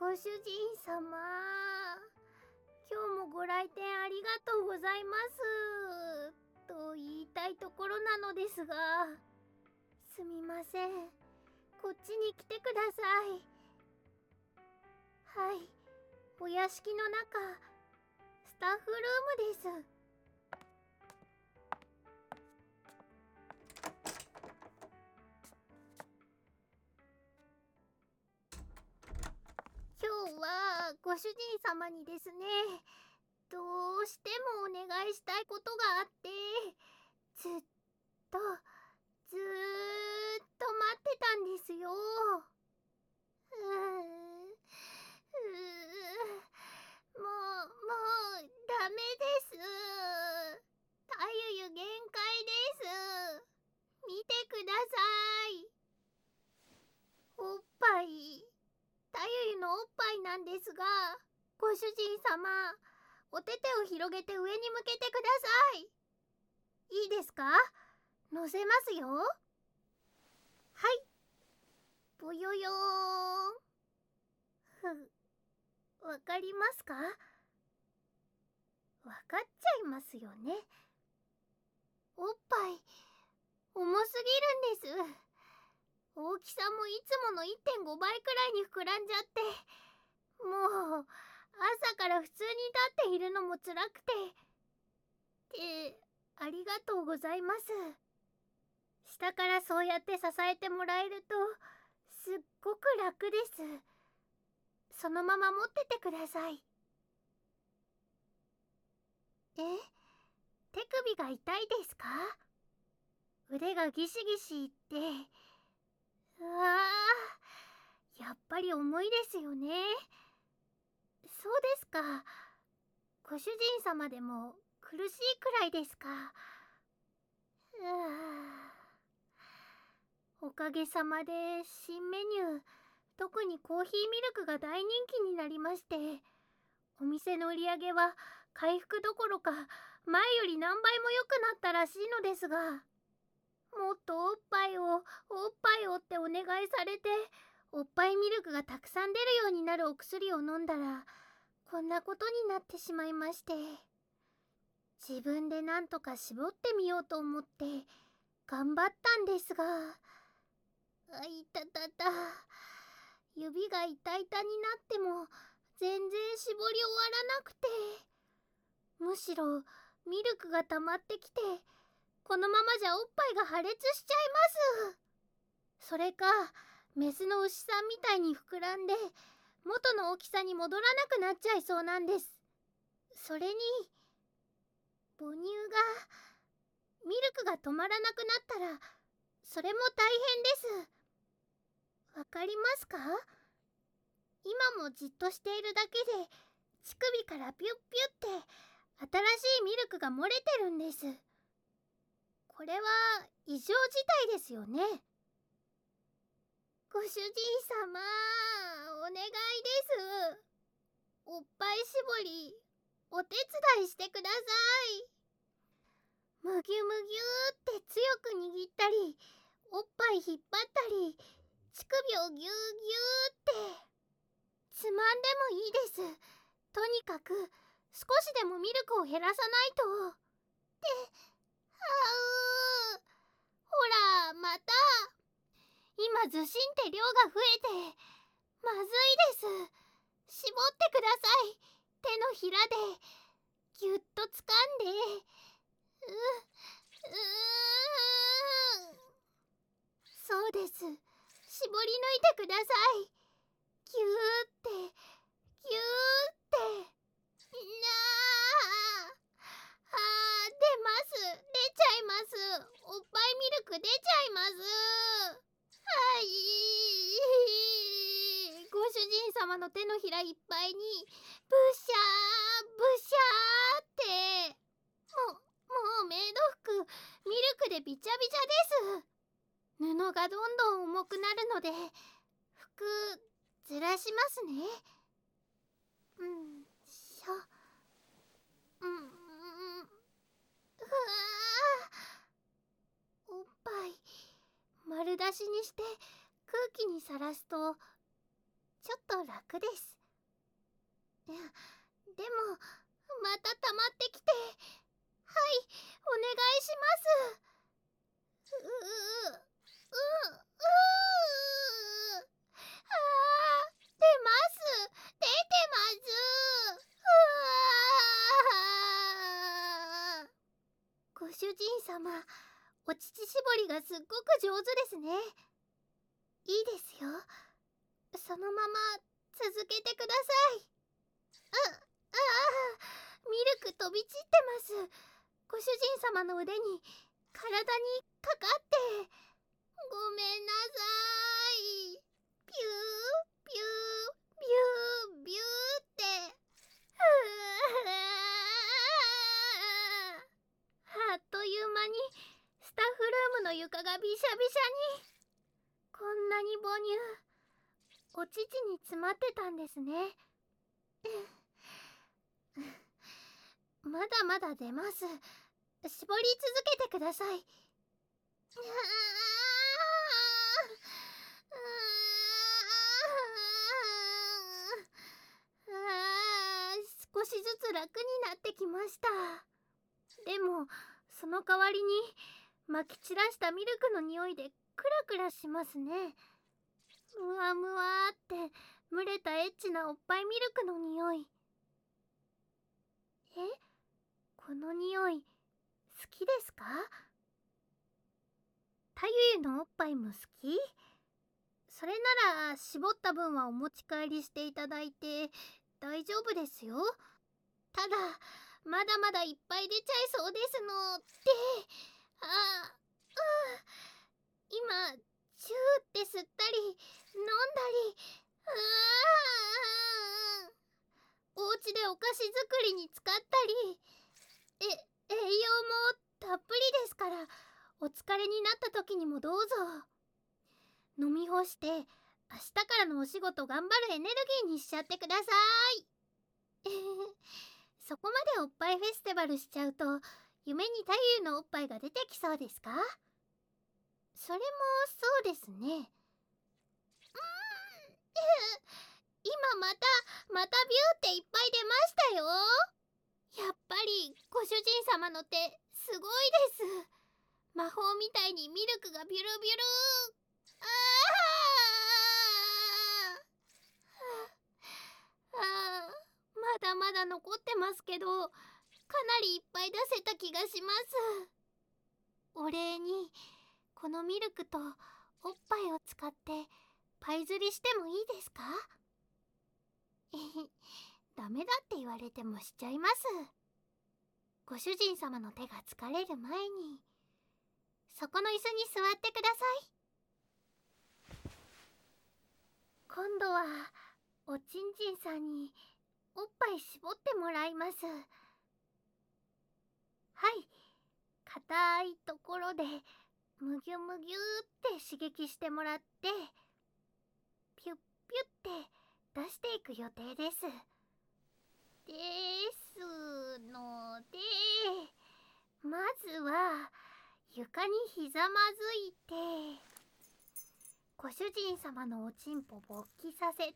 ご主人様、今日もご来店ありがとうございますと言いたいところなのですが、すみません、こっちに来てください。はい、お屋敷の中、スタッフルームです。今日はご主人様にですね、どうしてもお願いしたいことがあって、ずっとずーっと待ってたんですよ。もうダメです。たゆゆ限界です。見てください。おっぱい、たゆゆのおっぱいなんですが、ご主人様、お手手を広げて上に向けてください。いいですか？乗せますよ。はい。ぽよよーん。わかりますか？わかっちゃいますよね。おっぱい、重すぎるんです。大きさもいつもの 1.5 倍くらいに膨らんじゃって、もう朝から普通に立っているのも辛くて。ありがとうございます。下からそうやって支えてもらえるとすっごく楽です。そのまま持っててください。手首が痛いですか？腕がギシギシいって。うわー、やっぱり重いですよね。そうですか。ご主人様でも苦しいくらいですか。おかげさまで新メニュー、特にコーヒーミルクが大人気になりまして、お店の売り上げは回復どころか前より何倍も良くなったらしいのですが、もっとおっぱいをおっぱいをってお願いされて、おっぱいミルクがたくさん出るようになるお薬を飲んだらこんなことになってしまいまして、自分でなんとか絞ってみようと思って頑張ったんですが、いたたた、指が痛々になっても全然絞り終わらなくて、むしろミルクが溜まってきて、このままじゃおっぱいが破裂しちゃいます。それかメスの牛さんみたいに膨らんで元の大きさに戻らなくなっちゃいそうなんです。それに母乳がミルクが止まらなくなったらそれも大変です。わかりますか？今もじっとしているだけで乳首からピュッピュって新しいミルクが漏れてるんです。これは異常事態ですよね。ご主人様、お願いです。おっぱい絞りお手伝いしてください。むぎゅむぎゅって強く握ったり、おっぱい引っ張ったり、乳首をぎゅうぎゅーって。つまんでもいいです。とにかく少しでもミルクを減らさないと。はう、ほらまた。今ずしんって量が増えてまずいです。絞ってください。手のひらでぎゅっと掴んで。そうです。絞り抜いてください。ぎゅーってぎゅーって。みんな出ます。出ちゃいます。おっぱいミルク出ちゃいます。はい。ご主人様の手のひらいっぱいにブシャーブシャーって。もうメイド服ミルクでびちゃびちゃです。布がどんどん重くなるので服ずらしますね。しょ。うわー、おっぱい丸出しにして空気にさらすとちょっと楽です。 でもまた溜まってきて、はい、お願いします。出ます。出てます。ご主人様、お乳搾りがすっごく上手ですね。いいですよ。そのまま続けてください。ミルク飛び散ってます。ご主人様の腕に、体にかかって。ごめんなさい。ピューピュービュービューって。あっという間にスタッフルームの床がびしゃびしゃに。こんなに母乳、お乳に詰まってたんですね。まだまだ出ます。絞り続けてください。少しずつ楽になってきました。でもその代わりにまき散らしたミルクの匂いでクラクラしますね。むわむわーって蒸れたエッチなおっぱいミルクの匂い。この匂い好きですか？たゆゆのおっぱいも好き？それなら絞った分はお持ち帰りしていただいて大丈夫ですよ。ただまだまだいっぱい出ちゃいそうですので、今チューって吸ったり飲んだり、お家でお菓子作りに使ったり、栄養もたっぷりですから、お疲れになった時にもどうぞ。飲み干して明日からのお仕事頑張るエネルギーにしちゃってください。そこまでおっぱいフェスティバルしちゃうと夢に太夫のおっぱいが出てきそうですか？それもそうですね。今またビューっていっぱい出ましたよ。やっぱりご主人様の手すごいです。魔法みたいにミルクがビュルビュル。まだまだ残ってますけど、かなりいっぱい出せた気がします。お礼にこのミルクとおっぱいを使ってパイ釣りしてもいいですか？ダメだって言われてもしちゃいます。ご主人様の手が疲れる前にそこの椅子に座ってください。今度はおちんちんさんにおっぱい絞ってもらいます。はい、硬いところでむぎゅむぎゅって刺激してもらって、ピュッピュって出していく予定です。ですので、まずは床にひざまずいて、ご主人様のおちんぽ勃起させて、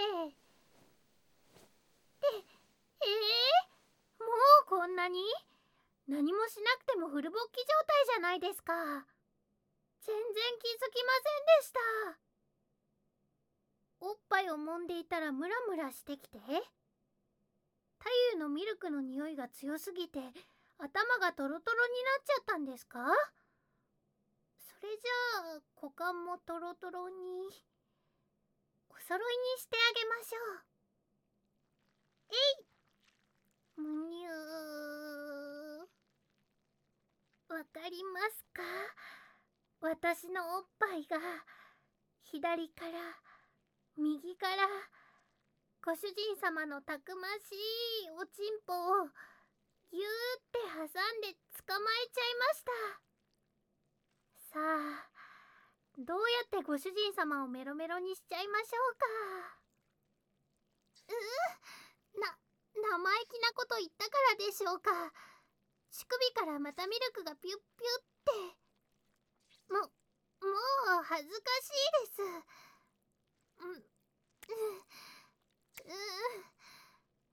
もうこんなに？何もしなくてもフル勃起状態じゃないですか。全然気づきませんでした。おっぱいを揉んでいたらムラムラしてきて、太夫のミルクの匂いが強すぎて頭がトロトロになっちゃったんですか？それじゃあ股間もトロトロにお揃いにしてあげましょう。むにゅー。わかりますか？私のおっぱいが左から右からご主人様のたくましいおちんぽをぎゅーって挟んで捕まえちゃいました。さあ、どうやってご主人様をメロメロにしちゃいましょうか。生意気なこと言ったからでしょうか。乳首からまたミルクがピュッピュって。もう恥ずかしいです。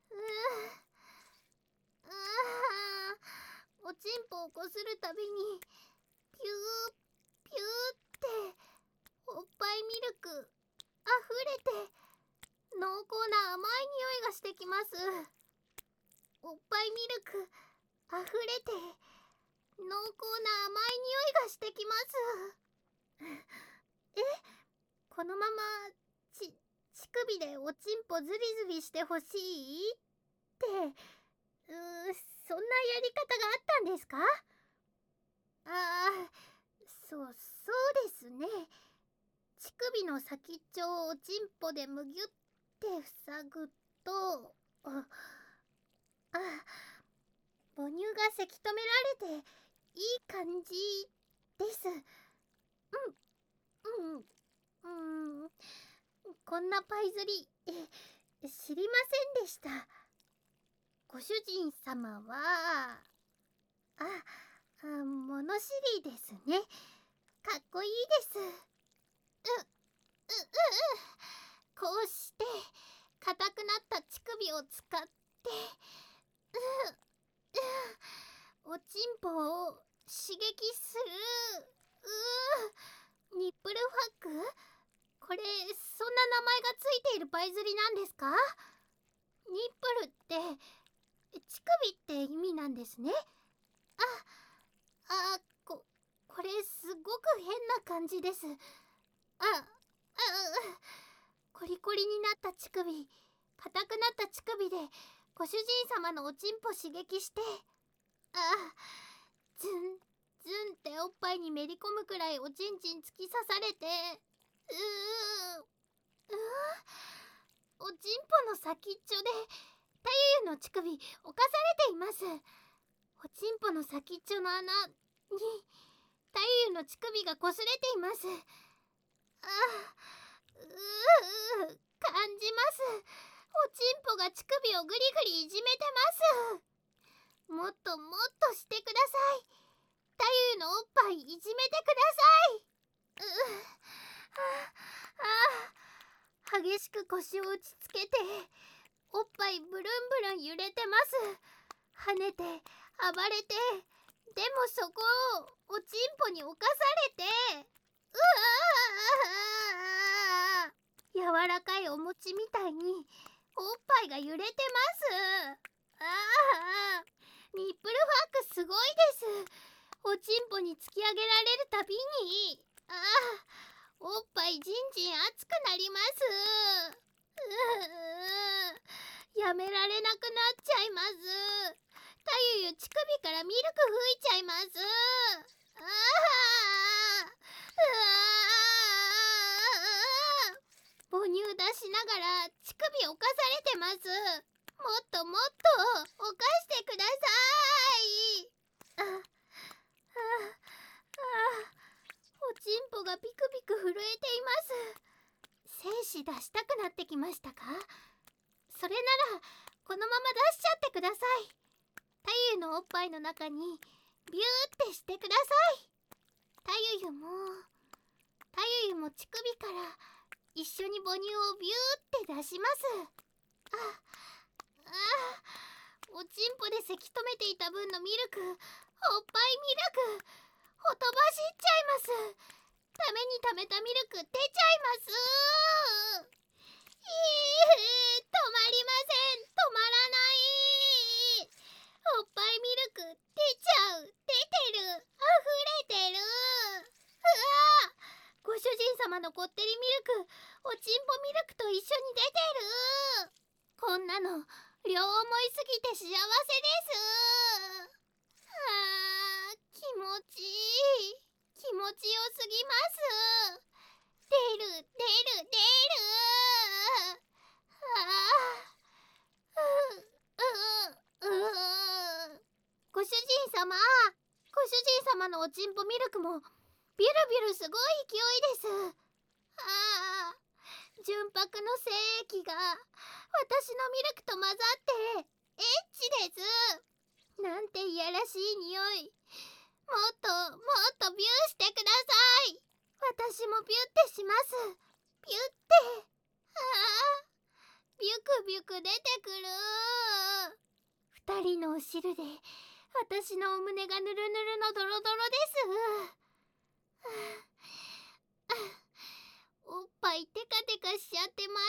がしてきます。え、このまま乳首でおちんぽズリズリしてほしいって、そんなやり方があったんですか？そうですね。乳首の先っちょをおちんぽでむぎゅって塞ぐと、あ、母乳がせき止められていい感じです。こんなパイ釣り知りませんでした。ご主人様は物知りですね。かっこいいです。こうして硬くなった乳首を使っておちんぽを刺激する。ニップルファック？これそんな名前がついているパイ釣りなんですか？ニップルって乳首って意味なんですね。これすごく変な感じです。コリコリになった乳首、硬くなった乳首でご主人様のおちんぽ刺激して、ズンズンっておっぱいにめり込むくらいおちんちん突き刺されて、おちんぽの先っちょで太陽の乳首侵されています。おちんぽの先っちょの穴に太陽の乳首が擦れています。感じます。おちんぽが乳首をぐりぐりいじめてます。もっともっとしてください。太陽のおっぱいいじめてください。激しく腰を打ちつけておっぱいブルンブルン揺れてます。跳ねて暴れて、でもそこをおちんぽに侵されて、柔らかいお餅みたいにおっぱいが揺れてます。ニップルファークすごいです。おちんぽに突き上げられるたびにおっぱいじんじん熱くなります。やめられなくなっちゃいます。たゆゆ乳首からミルク吹いちゃいます。母乳出しながら乳首侵されてます。もっともっと犯してください。おちんぽがピクピク震えています。精子出したくなってきましたか？それならこのまま出しちゃってください。たゆゆのおっぱいの中にビューってしてください。たゆゆも乳首から一緒に母乳をビューって出します。おちんぽでせき止めていた分のミルク、おっぱいミルクほとばしっちゃいます。ためにためたミルク出ちゃいます。止まりません。止まらない。おっぱいミルク出ちゃう。出てる。溢れてる。ご主人様のこってりミルク、おちんぽミルクと一緒に出てる。こんなの両思いすぎて幸せです。気持ちいい。気持ちよすぎます。出る出る出る。ご主人様、ご主人様のおちんぽミルクもビュルビュルすごい勢いです。純白の精液が私のミルクと混ざってエッチです。なんていやらしい匂い。もっともっとビューしてください。私もビュってします。ビュって。ビュクビュク出てくる。二人のお汁で私のお胸がぬるぬるのドロドロです。おっぱいテカテカしちゃってます。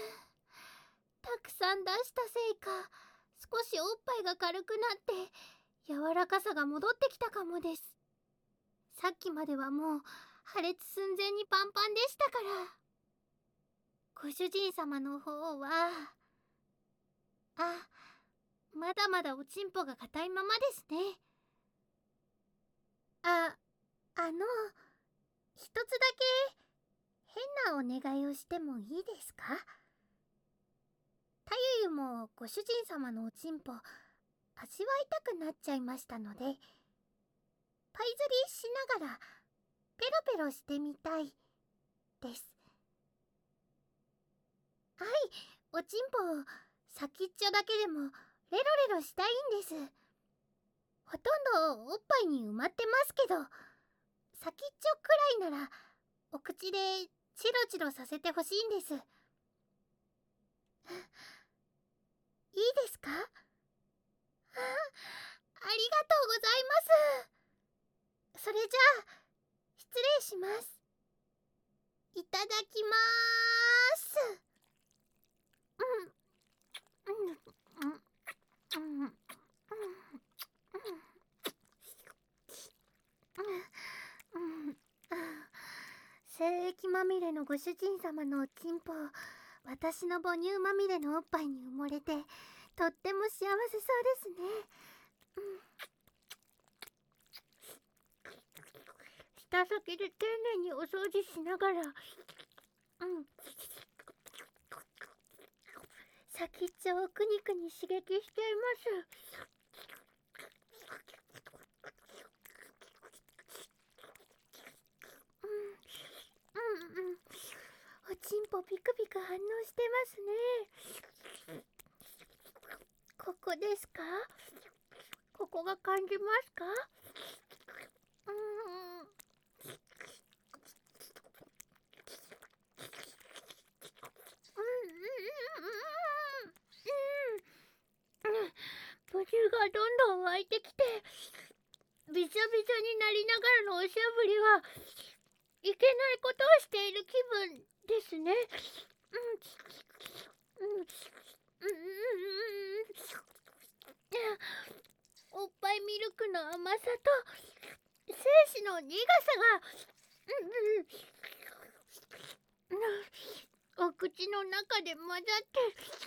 たくさん出したせいか少しおっぱいが軽くなって柔らかさが戻ってきたかもです。さっきまではもう破裂寸前にパンパンでしたから。ご主人様の方は、まだまだおちんぽが硬いままですね。一つだけ変なお願いをしてもいいですか？たゆゆもご主人様のおちんぽ味わいたくなっちゃいましたので、パイ釣りしながらペロペロしてみたいです。はい、おちんぽを先っちょだけでもレロレロしたいんです。ほとんどおっぱいに埋まってますけど、先っちょくらいならお口でチロチロさせてほしいんです。いいですか？ありがとうございます。それじゃあ失礼します。いただきまーす。精液まみれのご主人様のおちんぽ、私の母乳まみれのおっぱいに埋もれて、とっても幸せそうですね。舌先で丁寧にお掃除しながら、先っちょをくにくに刺激しちゃいます。おちんぽピクピク反応してますね。ここですか？ここが感じますか？母乳がどんどん湧いてきて、びしょびしょになりながらのおしゃぶりはいけないことをしている気分ですね。おっぱいミルクの甘さと精子の苦さがお口の中で混ざって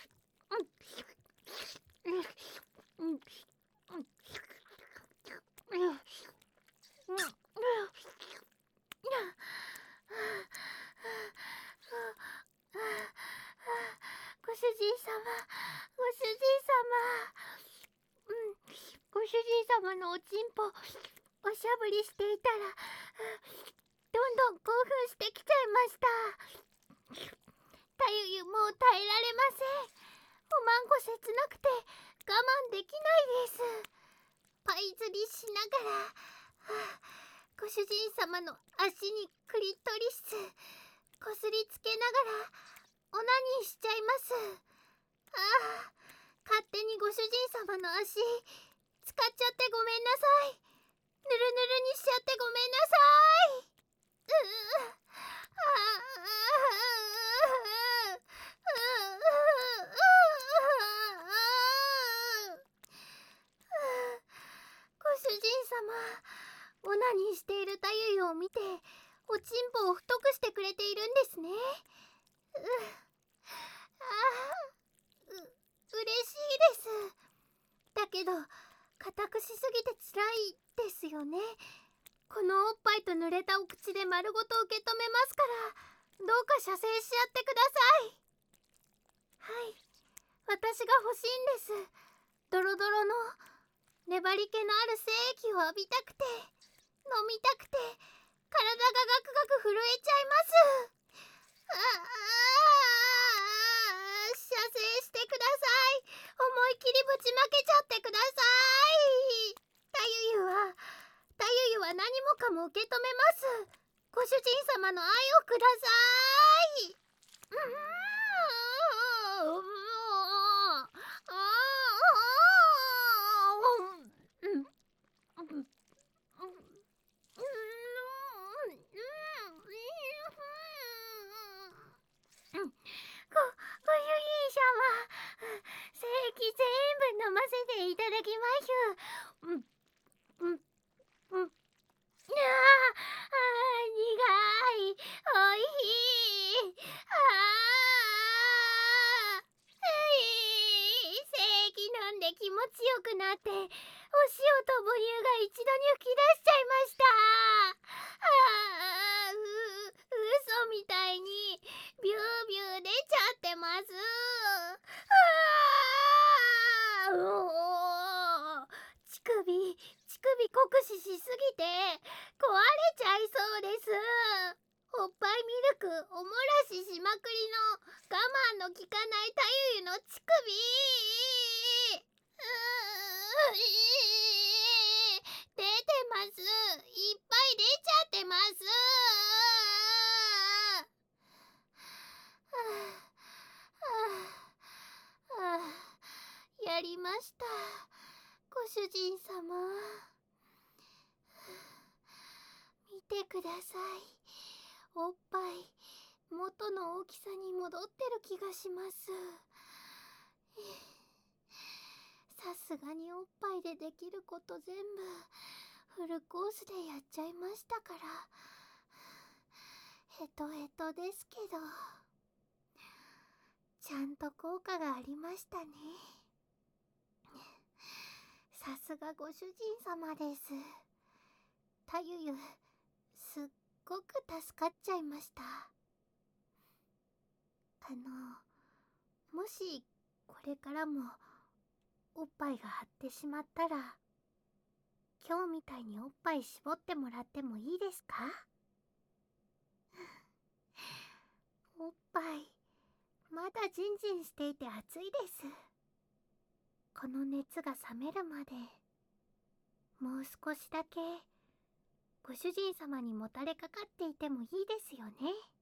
ご主人様、ご主人様。ご主人様のおちんぽ、おしゃぶりしていたら、どんどん興奮してきちゃいました。たゆゆもう耐えられません。おまんこ切なくて我慢できないです。パイ釣りしながら、ご主人様の足にクリトリスこすりつけながらオナニーしちゃいます。勝手にご主人様の足使っちゃってごめんなさい。ぬるぬるにしちゃってごめんなさい。ご主人様、オナニーしているたゆゆを見て、おちんぽを太くしてくれているんですね。嬉しいです。だけど、硬くしすぎて辛いですよね。このおっぱいと濡れたお口で丸ごと受け止めますから、どうか射精しちゃってください。はい、私が欲しいんです。ドロドロの粘り気のある精液を浴びたくて、飲みたくて、体がガクガク震えちゃいます。射精してください。思い切りぶちまけちゃってください。たゆゆは何もかも受け止めます。ご主人様の愛をください。ご主人様、精液全部飲ませていただきましゅ。 うん、うん、うん。苦い、おいしい。精液飲んで気持ちよくなって、お塩と母乳が一度に吹き出しちゃいました。嘘みたいにビュービュー出ちゃってます。乳首酷使しすぎて壊れちゃいそうです。おっぱいミルクおもらししまくりの我慢の効かないたゆゆの乳首。出てます。いっぱい出ちゃってます。やりました、ご主人様。見てください。おっぱい元の大きさに戻ってる気がします。さすがにおっぱいでできること全部フルコースでやっちゃいましたから、ヘトヘトですけど、ちゃんと効果がありましたね。さすがご主人様です。たゆゆ、すっごく助かっちゃいました。もしこれからもおっぱいが張ってしまったら、今日みたいにおっぱい絞ってもらってもいいですか？おっぱいまだジンジンしていて熱いです。この熱が冷めるまでもう少しだけご主人様にもたれかかっていてもいいですよね。